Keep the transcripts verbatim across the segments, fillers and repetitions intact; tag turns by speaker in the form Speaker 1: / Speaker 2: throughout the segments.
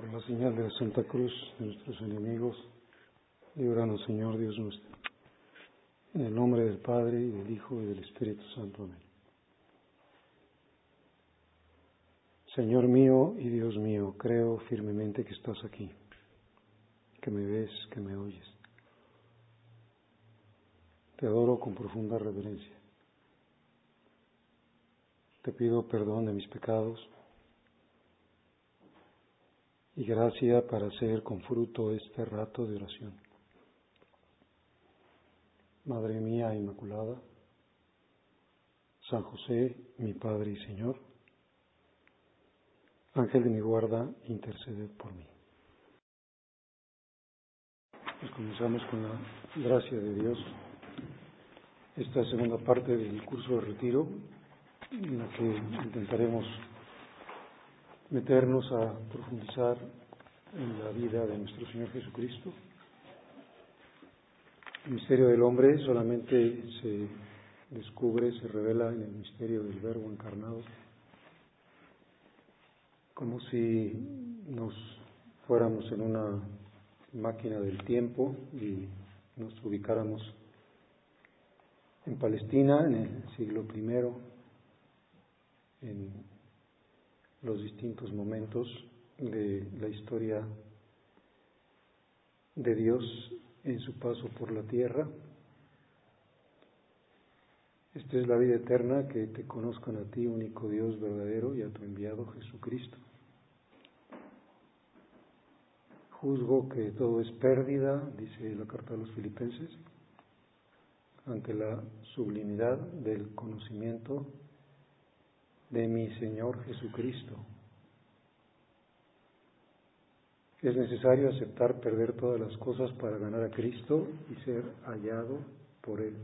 Speaker 1: Por la señal de la Santa Cruz de nuestros enemigos, líbranos, Señor Dios nuestro. En el nombre del Padre, y del Hijo, y del Espíritu Santo. Amén. Señor mío y Dios mío, creo firmemente que estás aquí, que me ves, que me oyes. Te adoro con profunda reverencia. Te pido perdón de mis pecados y gracia para hacer con fruto este rato de oración. Madre mía Inmaculada, San José, mi Padre y Señor, Ángel de mi guarda, interceded por mí. Pues comenzamos con la gracia de Dios esta segunda parte del curso de retiro, en la que intentaremos meternos a profundizar en la vida de nuestro Señor Jesucristo. El misterio del hombre solamente se descubre, se revela en el misterio del Verbo encarnado, como si nos fuéramos en una máquina del tiempo y nos ubicáramos en Palestina en el siglo primero, en los distintos momentos de la historia de Dios en su paso por la tierra. Esta es la vida eterna, que te conozcan a ti, único Dios verdadero, y a tu enviado Jesucristo. Juzgo que todo es pérdida, dice la carta a los Filipenses, ante la sublimidad del conocimiento de mi Señor Jesucristo. Es necesario aceptar perder todas las cosas para ganar a Cristo y ser hallado por Él.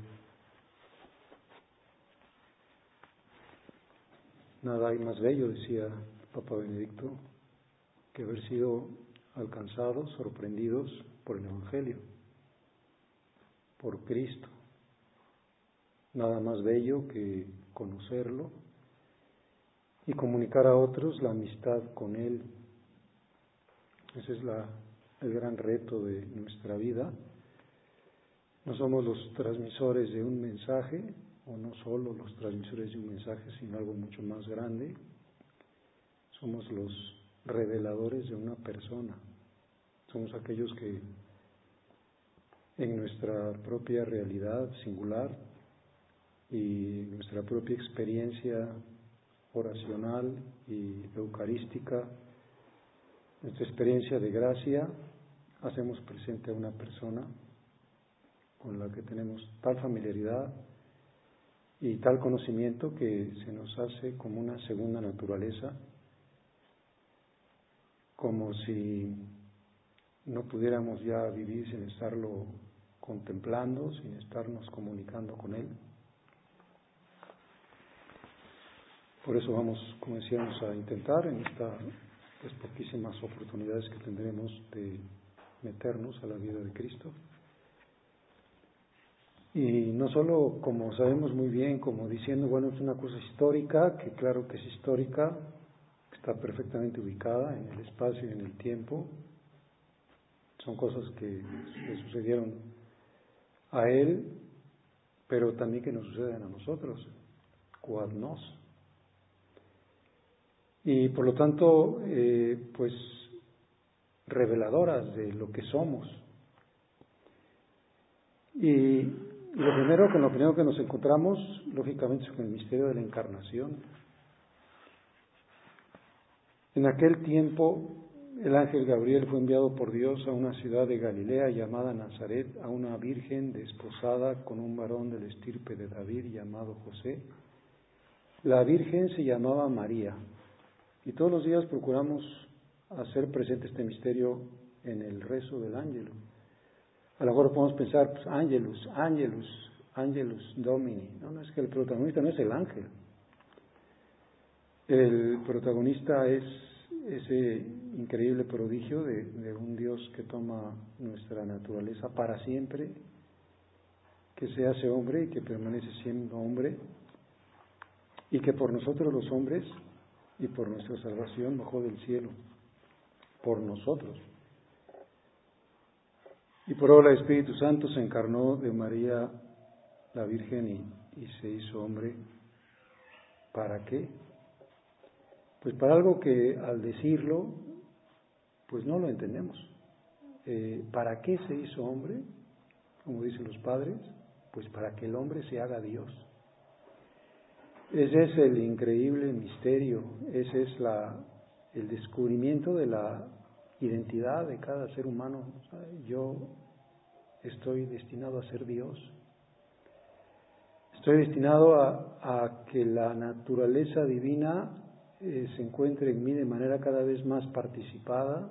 Speaker 1: Nada hay más bello, decía Papa Benedicto, que haber sido alcanzados, sorprendidos por el Evangelio, por Cristo. Nada más bello que conocerlo y comunicar a otros la amistad con Él. Ese es la, el gran reto de nuestra vida. No somos los transmisores de un mensaje, o no solo los transmisores de un mensaje, sino algo mucho más grande. Somos los reveladores de una persona. Somos aquellos que en nuestra propia realidad singular y nuestra propia experiencia oracional y eucarística, nuestra experiencia de gracia, hacemos presente a una persona con la que tenemos tal familiaridad y tal conocimiento que se nos hace como una segunda naturaleza, como si no pudiéramos ya vivir sin estarlo contemplando, sin estarnos comunicando con Él. Por eso vamos, como decíamos, a intentar en estas poquísimas oportunidades que tendremos de meternos a la vida de Cristo. Y no solo, como sabemos muy bien, como diciendo, bueno, es una cosa histórica, que claro que es histórica, está perfectamente ubicada en el espacio y en el tiempo. Son cosas que le sucedieron a Él, pero también que nos suceden a nosotros, quod nos. Y por lo tanto, eh, pues, reveladoras de lo que somos. Y lo primero, con lo primero que nos encontramos, lógicamente, es con el misterio de la encarnación. En aquel tiempo, el ángel Gabriel fue enviado por Dios a una ciudad de Galilea llamada Nazaret, a una virgen desposada con un varón del estirpe de David llamado José. La virgen se llamaba María. Y todos los días procuramos hacer presente este misterio en el rezo del ángelo. A lo mejor podemos pensar, pues, Angelus, Angelus, Angelus Domini. No, no, es que el protagonista no es el ángel. El protagonista es ese increíble prodigio de, de un Dios que toma nuestra naturaleza para siempre, que se hace hombre y que permanece siendo hombre, y que por nosotros los hombres y por nuestra salvación bajó del cielo por nosotros. Y por obra del Espíritu Santo se encarnó de María la Virgen y, y se hizo hombre. ¿Para qué? Pues para algo que al decirlo, pues no lo entendemos. Eh, ¿Para qué se hizo hombre? Como dicen los padres, pues para que el hombre se haga Dios. Ese es el increíble misterio, ese es la, el descubrimiento de la identidad de cada ser humano. O sea, yo estoy destinado a ser Dios. Estoy destinado a, a que la naturaleza divina eh, se encuentre en mí de manera cada vez más participada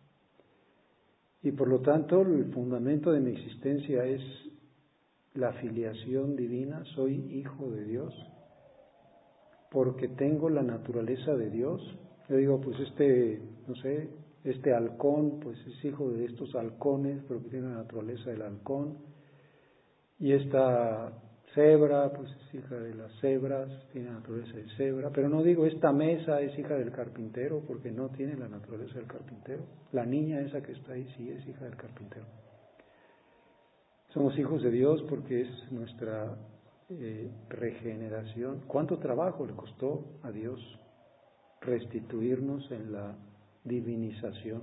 Speaker 1: y por lo tanto el fundamento de mi existencia es la filiación divina. Soy hijo de Dios porque tengo la naturaleza de Dios. Yo digo, pues este, no sé, este halcón, pues es hijo de estos halcones, pero que tiene la naturaleza del halcón. Y esta cebra, pues es hija de las cebras, tiene la naturaleza de cebra. Pero no digo, esta mesa es hija del carpintero, porque no tiene la naturaleza del carpintero. La niña esa que está ahí sí es hija del carpintero. Somos hijos de Dios porque es nuestra eh, regeneración. ¿Cuánto trabajo le costó a Dios restituirnos en la divinización?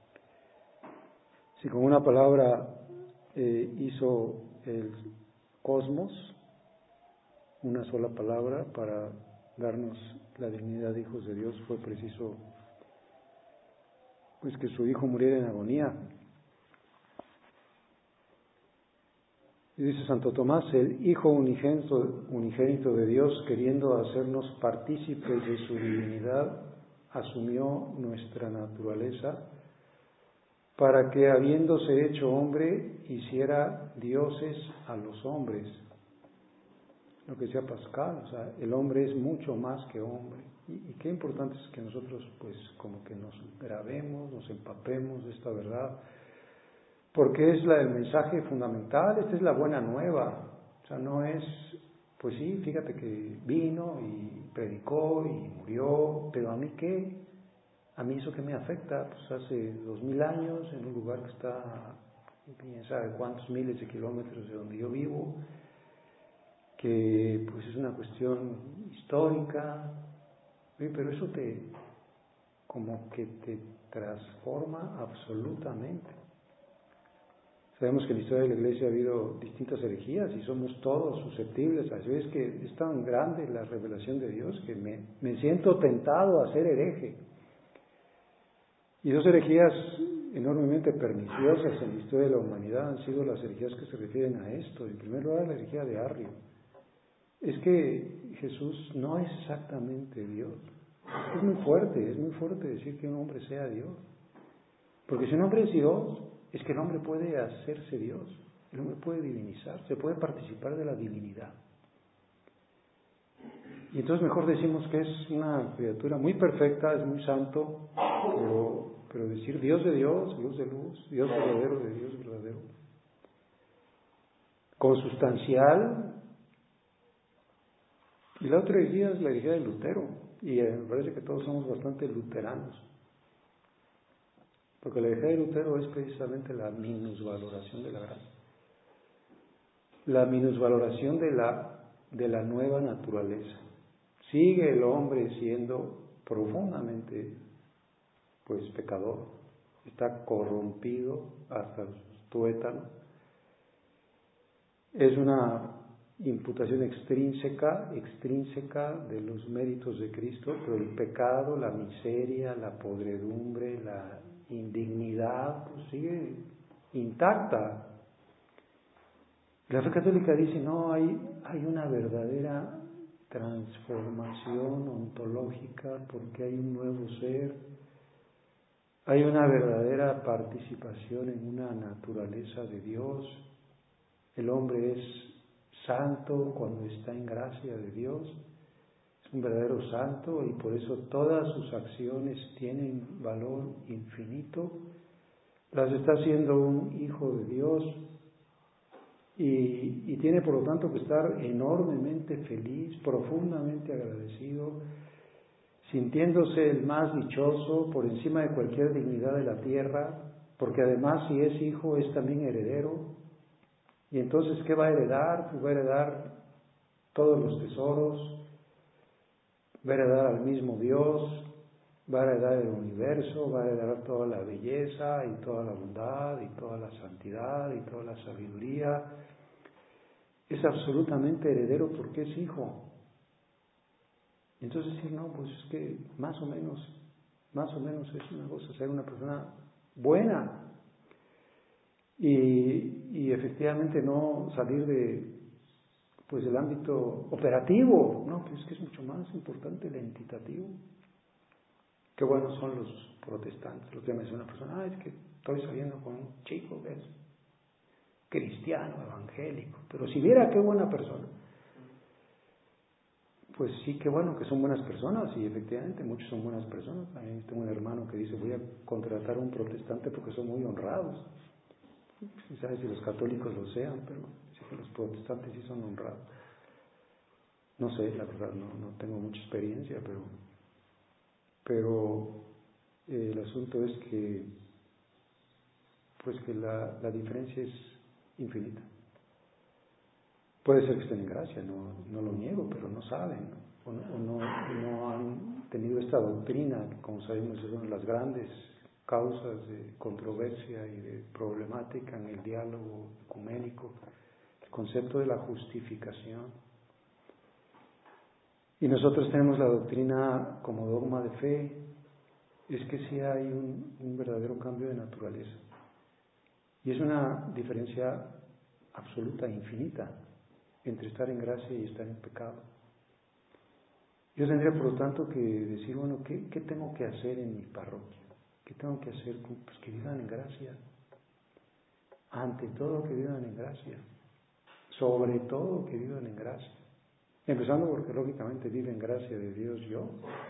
Speaker 1: Si con una palabra eh, hizo el cosmos, una sola palabra para darnos la dignidad de hijos de Dios, fue preciso pues que su hijo muriera en agonía. Y dice Santo Tomás, el Hijo unigénito, unigénito de Dios, queriendo hacernos partícipes de su divinidad, asumió nuestra naturaleza para que, habiéndose hecho hombre, hiciera dioses a los hombres. Lo que decía Pascal, o sea, el hombre es mucho más que hombre. Y, y qué importante es que nosotros, pues, como que nos grabemos, nos empapemos de esta verdad, porque es la, el mensaje fundamental. Esta es la buena nueva. O sea, no es, pues sí, fíjate que vino y predicó y murió, pero ¿a mí qué? ¿A mí eso qué me afecta? Pues hace dos mil años, en un lugar que está, quién sabe cuántos miles de kilómetros de donde yo vivo, que pues es una cuestión histórica, pero eso te, como que te transforma absolutamente. Sabemos que en la historia de la Iglesia ha habido distintas herejías y somos todos susceptibles. Así es que es tan grande la revelación de Dios que me, me siento tentado a ser hereje. Y dos herejías enormemente perniciosas en la historia de la humanidad han sido las herejías que se refieren a esto. En primer lugar, la herejía de Arrio. Es que Jesús no es exactamente Dios. Es muy fuerte, es muy fuerte decir que un hombre sea Dios. Porque si un hombre es Dios, es que el hombre puede hacerse Dios, el hombre puede divinizar, se puede participar de la divinidad. Y entonces mejor decimos que es una criatura muy perfecta, es muy santo, pero, pero decir Dios de Dios, Dios de luz, Dios verdadero de Dios verdadero, consustancial. Y la otra herejía es la herejía de Lutero, y eh, me parece que todos somos bastante luteranos. Porque la herejía de Lutero es precisamente la minusvaloración de la gracia, la minusvaloración de la, de la nueva naturaleza. Sigue el hombre siendo profundamente pues pecador, está corrompido hasta los tuétanos. Es una imputación extrínseca, extrínseca de los méritos de Cristo, pero el pecado, la miseria, la podredumbre, la indignidad, pues sigue intacta. La fe católica dice, no, hay, hay una verdadera transformación ontológica porque hay un nuevo ser, hay una verdadera participación en una naturaleza de Dios. El hombre es santo cuando está en gracia de Dios, es un verdadero santo y por eso todas sus acciones tienen valor infinito. Las está haciendo un hijo de Dios y, y tiene por lo tanto que estar enormemente feliz, profundamente agradecido. sintiéndose el más dichoso por encima de cualquier dignidad de la tierra, porque además si es hijo es también heredero. Y entonces, ¿qué va a heredar? Pues va a heredar todos los tesoros, va a heredar al mismo Dios, va a heredar el universo, va a heredar toda la belleza y toda la bondad y toda la santidad y toda la sabiduría. Es absolutamente heredero porque es hijo. Entonces, sí, no, pues es que más o menos, más o menos es una cosa, ser una persona buena y, y efectivamente no salir de, pues, del ámbito operativo, no, pues es que es mucho más importante el entitativo. Qué buenos son los protestantes. Lo que me dice una persona, ah, es que estoy saliendo con un chico que es cristiano, evangélico, pero si viera qué buena persona. Pues sí, qué bueno que son buenas personas, y efectivamente muchos son buenas personas. También tengo un hermano que dice, voy a contratar a un protestante porque son muy honrados. No sé si los católicos lo sean, pero sí que los protestantes sí son honrados. No sé, la verdad, no, no tengo mucha experiencia, pero, pero eh, el asunto es que, pues que la, la diferencia es infinita. Puede ser que estén en gracia, no, no lo niego, pero no saben, o no, o no, no han tenido esta doctrina, que como sabemos es una de las grandes causas de controversia y de problemática en el diálogo ecuménico, el concepto de la justificación. Y nosotros tenemos la doctrina como dogma de fe, es que sí hay un, un verdadero cambio de naturaleza. Y es una diferencia absoluta e infinita entre estar en gracia y estar en pecado. Yo tendría, por lo tanto, que decir, bueno, ¿qué, qué tengo que hacer en mi parroquia? ¿Qué tengo que hacer? Pues que vivan en gracia. Ante todo, que vivan en gracia. Sobre todo, que vivan en gracia. Empezando porque, lógicamente, vive en gracia de Dios yo,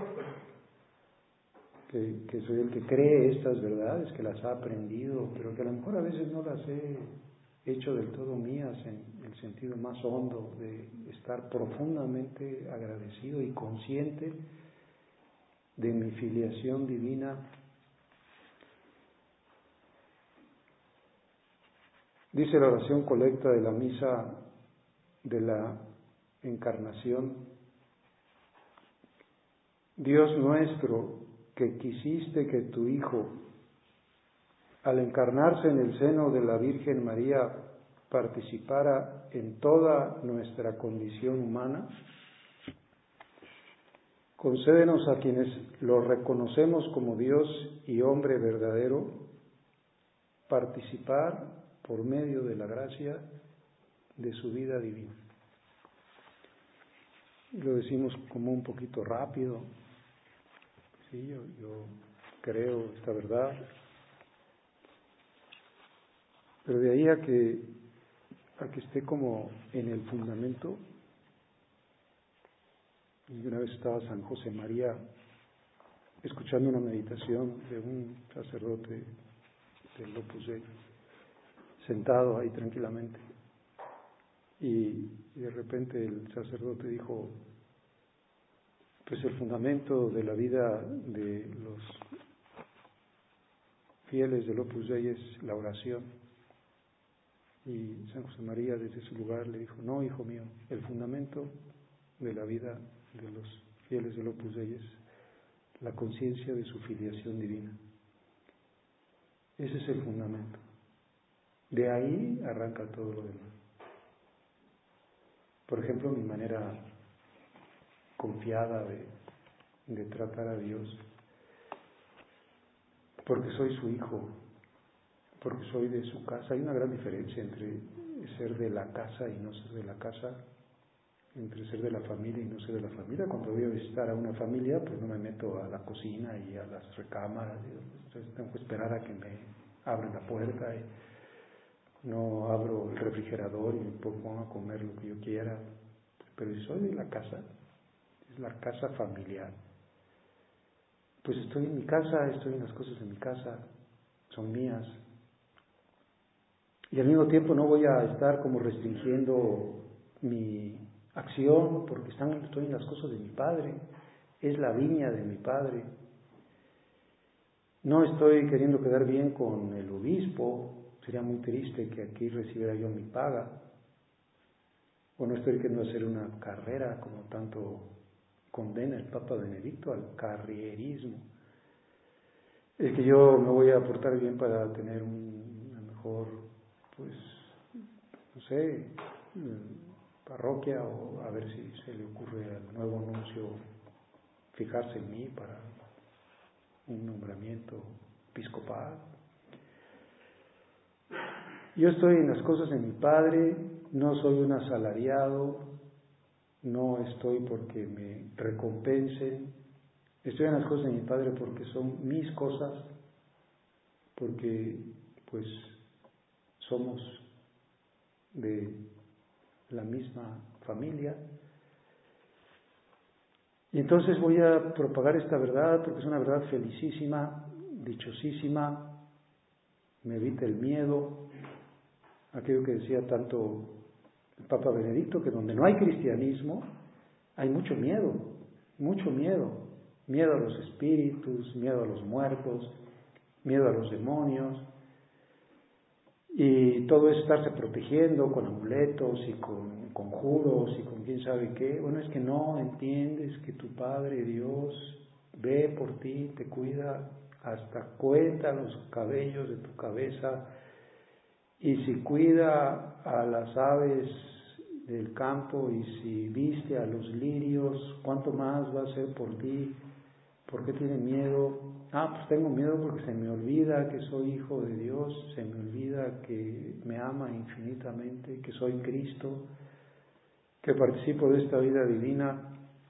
Speaker 1: que, que soy el que cree estas verdades, que las ha aprendido, pero que a lo mejor a veces no las he hecho del todo mías en el sentido más hondo de estar profundamente agradecido y consciente de mi filiación divina. Dice la oración colecta de la misa de la Encarnación: Dios nuestro, que quisiste que tu Hijo, al encarnarse en el seno de la Virgen María, participara en toda nuestra condición humana, concédenos a quienes lo reconocemos como Dios y hombre verdadero, participar por medio de la gracia de su vida divina. Lo decimos como un poquito rápido. Sí, yo, yo creo esta verdad. Pero de ahí a que, a que esté como en el fundamento. Y una vez estaba San José María escuchando una meditación de un sacerdote del Opus Dei, sentado ahí tranquilamente. Y, y de repente el sacerdote dijo, pues el fundamento de la vida de los fieles del Opus Dei es la oración. Y San José María desde su lugar le dijo, no, hijo mío, el fundamento de la vida de los fieles del Opus Dei es la conciencia de su filiación divina. Ese es el fundamento. De ahí arranca todo lo demás. Por ejemplo, mi manera confiada de, de tratar a Dios, porque soy su hijo, porque soy de su casa. Hay una gran diferencia entre ser de la casa y no ser de la casa, entre ser de la familia y no ser de la familia. Cuando voy a visitar a una familia, pues no me meto a la cocina y a las recámaras, entonces tengo que esperar a que me abran la puerta, y no abro el refrigerador y me pongo a comer lo que yo quiera. Pero si soy de la casa, es la casa familiar, pues estoy en mi casa, estoy en las cosas de mi casa, son mías. Y al mismo tiempo no voy a estar como restringiendo mi acción porque están, estoy en las cosas de mi Padre. es la viña de mi Padre. No estoy queriendo quedar bien con el obispo, sería muy triste que aquí recibiera yo mi paga, o no estoy queriendo hacer una carrera como tanto condena el Papa Benedicto al carrierismo. Es que yo me voy a portar bien para tener una mejor, pues, no sé, parroquia, o a ver si se le ocurre al nuevo nuncio fijarse en mí para un nombramiento episcopal. Yo estoy en las cosas de mi Padre, no soy un asalariado, no estoy porque me recompensen, estoy en las cosas de mi Padre porque son mis cosas, porque pues somos de la misma familia. Y entonces voy a propagar esta verdad porque es una verdad felicísima, dichosísima, me evita el miedo, aquello que decía tanto el Papa Benedicto, que donde no hay cristianismo hay mucho miedo, mucho miedo, miedo a los espíritus, miedo a los muertos, miedo a los demonios, y todo es estarse protegiendo con amuletos y con conjuros y con quién sabe qué. Bueno, es que no entiendes que tu Padre Dios ve por ti, te cuida, hasta cuenta los cabellos de tu cabeza, y si cuida a las aves del campo y si viste a los lirios, ¿cuánto más va a hacer por ti? ¿Por qué tiene miedo? Ah, pues tengo miedo porque se me olvida que soy hijo de Dios, se me olvida que me ama infinitamente, que soy Cristo, que participo de esta vida divina.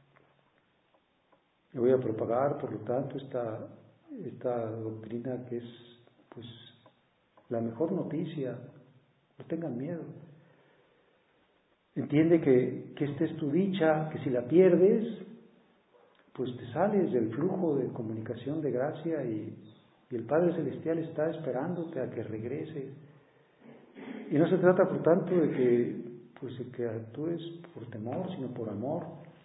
Speaker 1: Y voy a propagar, por lo tanto, esta, esta doctrina que es, pues, la mejor noticia. No tengan miedo. Entiende que, que esta es tu dicha, que si la pierdes, pues te sales del flujo de comunicación de gracia y, y el Padre Celestial está esperándote a que regreses. Y no se trata, por tanto, de que, pues, de que actúes por temor, sino por amor.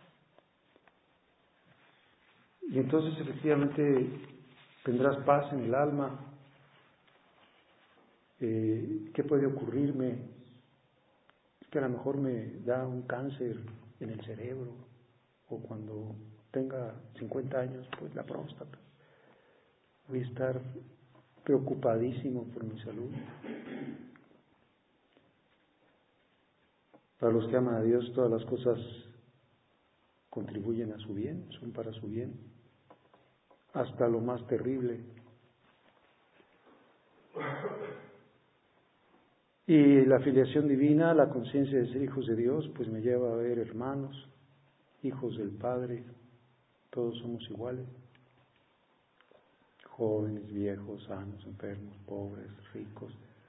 Speaker 1: Y entonces, efectivamente, tendrás paz en el alma. Eh, ¿Qué puede ocurrirme? Es que a lo mejor me da un cáncer en el cerebro, o cuando tenga cincuenta años, pues la próstata. Voy a estar preocupadísimo por mi salud. Para los que aman a Dios, todas las cosas contribuyen a su bien, son para su bien, hasta lo más terrible. Y la filiación divina, la conciencia de ser hijos de Dios, pues me lleva a ver hermanos, hijos del Padre, todos somos iguales, jóvenes, viejos, sanos, enfermos, pobres, ricos.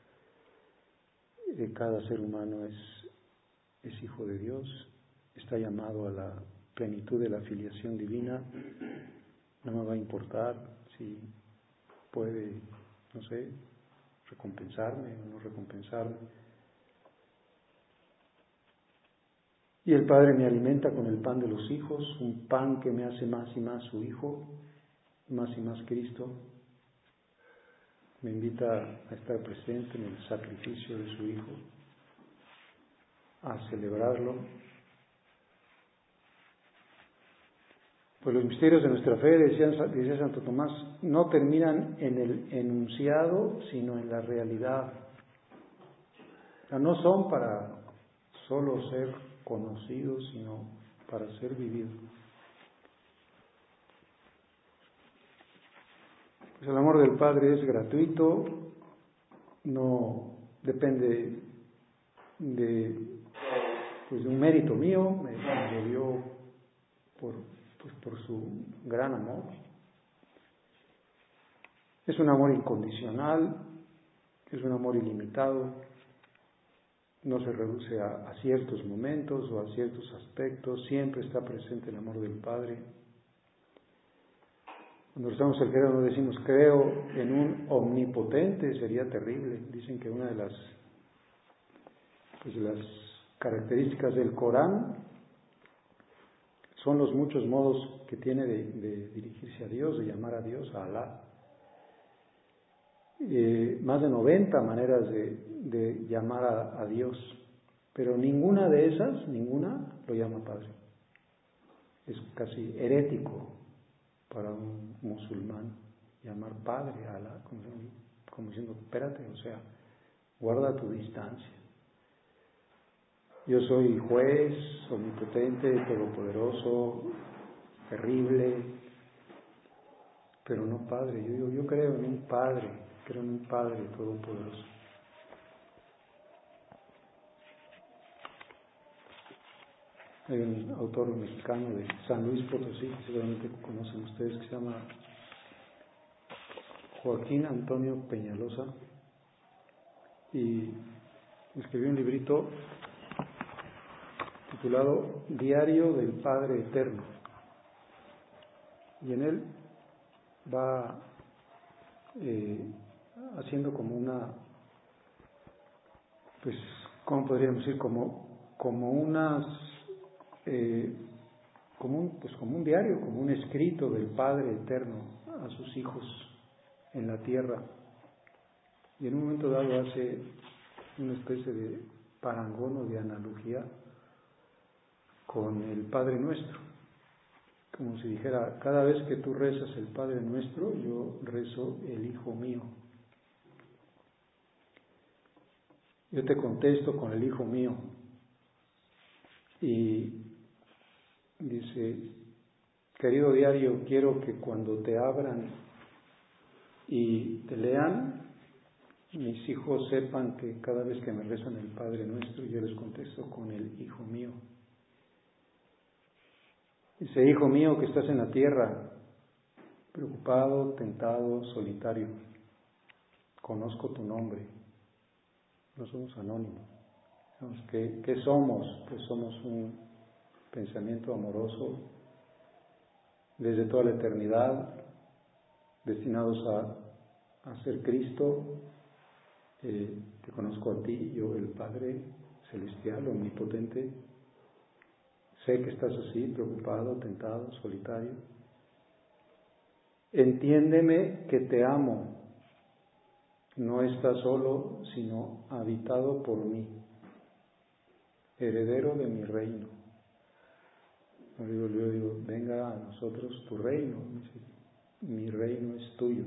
Speaker 1: Cada ser humano es, es hijo de Dios, está llamado a la plenitud de la filiación divina. No me va a importar si puede, no sé, recompensarme o no recompensarme. Y el Padre me alimenta con el pan de los hijos, un pan que me hace más y más su Hijo, más y más Cristo. Me invita a estar presente en el sacrificio de su Hijo, a celebrarlo. Pues los misterios de nuestra fe, decía, decía Santo Tomás, no terminan en el enunciado, sino en la realidad. O sea, no son para solo ser conocidos, sino para ser vividos. Pues el amor del Padre es gratuito, no depende de, pues de un mérito mío, me, me dio por, pues por su gran amor. Es un amor incondicional, es un amor ilimitado, no se reduce a, a ciertos momentos o a ciertos aspectos, siempre está presente el amor del Padre. Cuando rezamos el credo no decimos creo en un omnipotente, sería terrible. Dicen que una de las, pues de las características del Corán son los muchos modos que tiene de, de dirigirse a Dios, de llamar a Dios, a Alá. Eh, más de noventa maneras de, de llamar a, a Dios, pero ninguna de esas, ninguna lo llama Padre. Es casi herético para un musulmán llamar Padre a Alá, como, como diciendo, espérate, o sea, guarda tu distancia. Yo soy juez, omnipotente, todopoderoso, terrible, pero no Padre. Yo digo, yo creo en un Padre, creo en un Padre todopoderoso. Hay un autor mexicano de San Luis Potosí, que seguramente conocen ustedes, que se llama Joaquín Antonio Peñalosa, y escribió un librito titulado Diario del Padre Eterno, y en él va eh, haciendo como una, pues, ¿cómo podríamos decir? Como, como unas, eh, como un, pues como un diario, como un escrito del Padre Eterno a sus hijos en la tierra, y en un momento dado hace una especie de parangón o de analogía con el Padre Nuestro, como si dijera, cada vez que tú rezas el Padre Nuestro, yo rezo el Hijo mío. Yo te contesto con el Hijo mío. Y dice, querido diario, quiero que cuando te abran y te lean, mis hijos sepan que cada vez que me rezan el Padre Nuestro, yo les contesto con el Hijo mío. Dice, hijo mío que estás en la tierra, preocupado, tentado, solitario, conozco tu nombre, no somos anónimos. ¿Qué, qué somos? Pues somos un pensamiento amoroso desde toda la eternidad, destinados a, a ser Cristo. Eh, te conozco a ti, yo el Padre Celestial, Omnipotente. Sé que estás así, preocupado, tentado, solitario. Entiéndeme que te amo. No estás solo, sino habitado por mí, heredero de mi reino. Yo digo, yo digo, venga a nosotros tu reino. Mi reino es tuyo.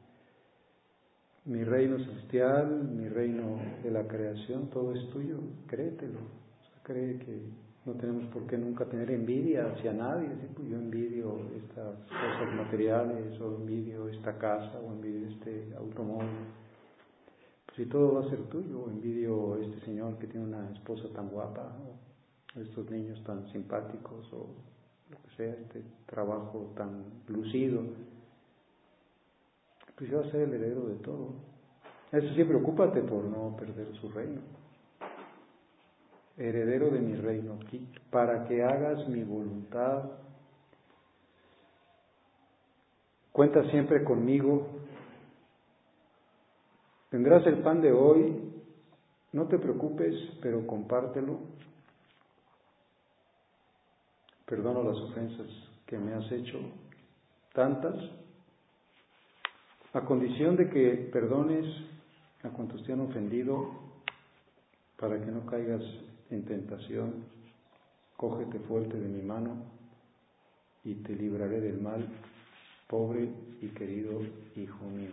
Speaker 1: Mi reino celestial, mi reino de la creación, todo es tuyo. Créetelo. O sea, cree que no tenemos por qué nunca tener envidia hacia nadie. ¿Sí? Pues yo envidio estas cosas materiales, o envidio esta casa, o envidio este automóvil. Pues si todo va a ser tuyo, o envidio a este señor que tiene una esposa tan guapa, o estos niños tan simpáticos, o lo que sea, este trabajo tan lucido. Pues yo voy a ser el heredero de todo. Eso sí, preocúpate por no perder su reino. Heredero de mi reino, para que hagas mi voluntad. Cuenta siempre conmigo. Tendrás el pan de hoy, no te preocupes, pero compártelo. Perdono las ofensas que me has hecho, tantas, a condición de que perdones a cuantos te han ofendido, para que no caigas en tentación. Cógete fuerte de mi mano y te libraré del mal, pobre y querido hijo mío.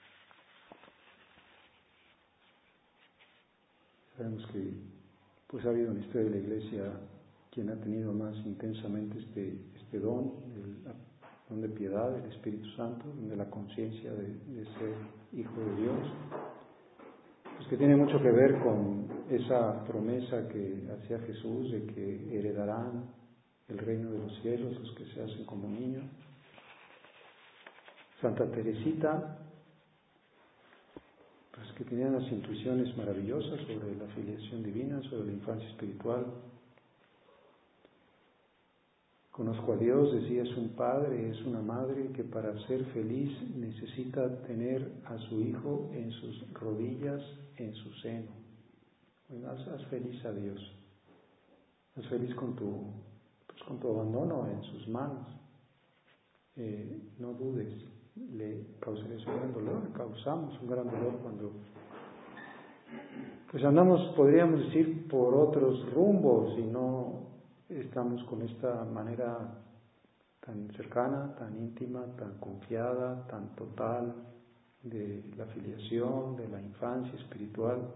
Speaker 1: Sabemos que pues ha habido en la historia de la Iglesia quien ha tenido más intensamente este, este don, el don de piedad, del Espíritu Santo, de la conciencia de, de ser hijo de Dios, pues que tiene mucho que ver con esa promesa que hacía Jesús de que heredarán el reino de los cielos los que se hacen como niños. Santa Teresita, pues que tenía unas intuiciones maravillosas sobre la filiación divina, sobre la infancia espiritual. Conozco a Dios, decía, es un padre, es una madre que para ser feliz necesita tener a su hijo en sus rodillas, en su seno. Bueno, haz, haz feliz a Dios, haz feliz con tu, pues con tu abandono en sus manos. Eh, no dudes, le causaré un gran dolor, le causamos un gran dolor cuando pues andamos, podríamos decir, por otros rumbos y no estamos con esta manera tan cercana, tan íntima, tan confiada, tan total de la filiación, de la infancia espiritual.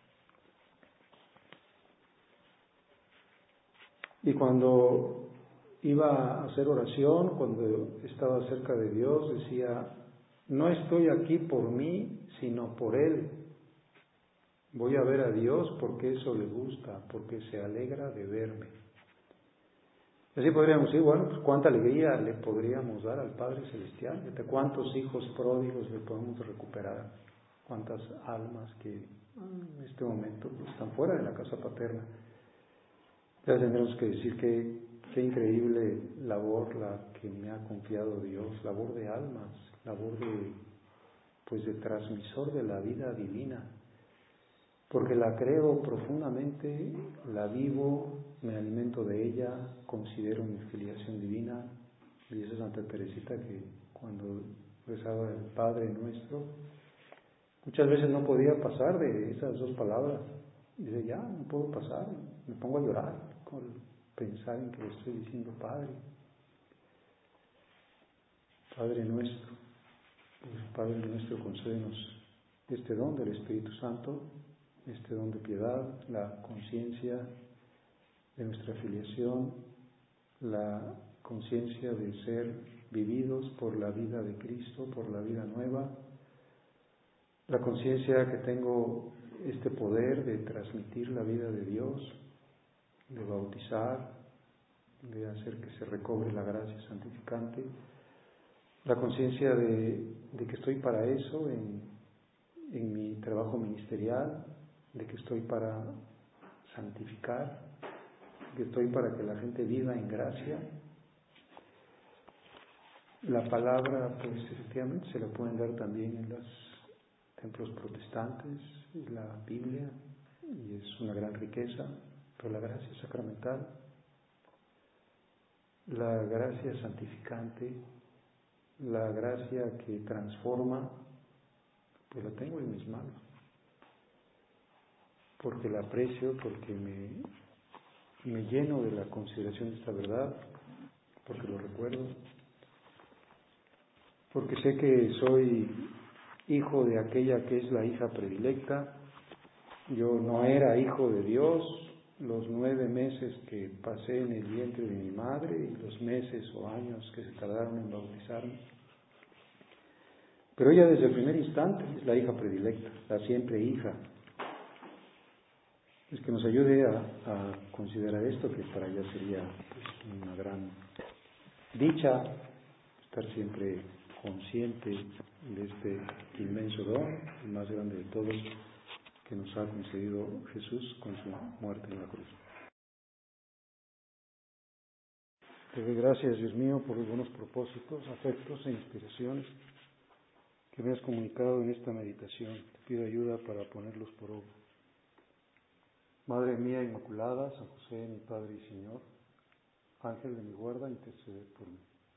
Speaker 1: Y cuando iba a hacer oración, cuando estaba cerca de Dios, decía, no estoy aquí por mí, sino por Él. Voy a ver a Dios porque eso le gusta, porque se alegra de verme. Así podríamos decir, bueno, pues cuánta alegría le podríamos dar al Padre Celestial, de cuántos hijos pródigos le podemos recuperar, cuántas almas que en este momento pues, están fuera de la casa paterna. Ya tendremos que decir que qué increíble labor la que me ha confiado Dios, labor de almas, labor de, pues de transmisor de la vida divina. Porque la creo profundamente, la vivo, me alimento de ella, considero mi filiación divina. Y dice Santa Teresita que cuando rezaba el Padre Nuestro, muchas veces no podía pasar de esas dos palabras. Dice, ya, no puedo pasar, me pongo a llorar con pensar en que le estoy diciendo Padre. Padre Nuestro, pues Padre Nuestro, concédenos este don del Espíritu Santo, este don de piedad, la conciencia de nuestra filiación, la conciencia de ser vividos por la vida de Cristo, por la vida nueva, la conciencia que tengo este poder de transmitir la vida de Dios, de bautizar, de hacer que se recobre la gracia santificante, la conciencia de, de que estoy para eso en, en mi trabajo ministerial, de que estoy para santificar, que estoy para que la gente viva en gracia. La palabra, pues efectivamente, se la pueden dar también en los templos protestantes, en la Biblia, y es una gran riqueza, pero la gracia sacramental, la gracia santificante, la gracia que transforma, pues la tengo en mis manos. Porque la aprecio, porque me, me lleno de la consideración de esta verdad, porque lo recuerdo, porque sé que soy hijo de aquella que es la hija predilecta. Yo no era hijo de Dios los nueve meses que pasé en el vientre de mi madre y los meses o años que se tardaron en bautizarme. Pero ella desde el primer instante es la hija predilecta, la siempre hija. Es que nos ayude a, a considerar esto, que para ella sería pues, una gran dicha estar siempre consciente de este inmenso don, el más grande de todos, que nos ha concedido Jesús con su muerte en la cruz. Te doy gracias, Dios mío, por los buenos propósitos, afectos e inspiraciones que me has comunicado en esta meditación. Te pido ayuda para ponerlos por obra. Madre mía Inmaculada, San José, mi Padre y Señor, Ángel de mi guarda, intercede por mí.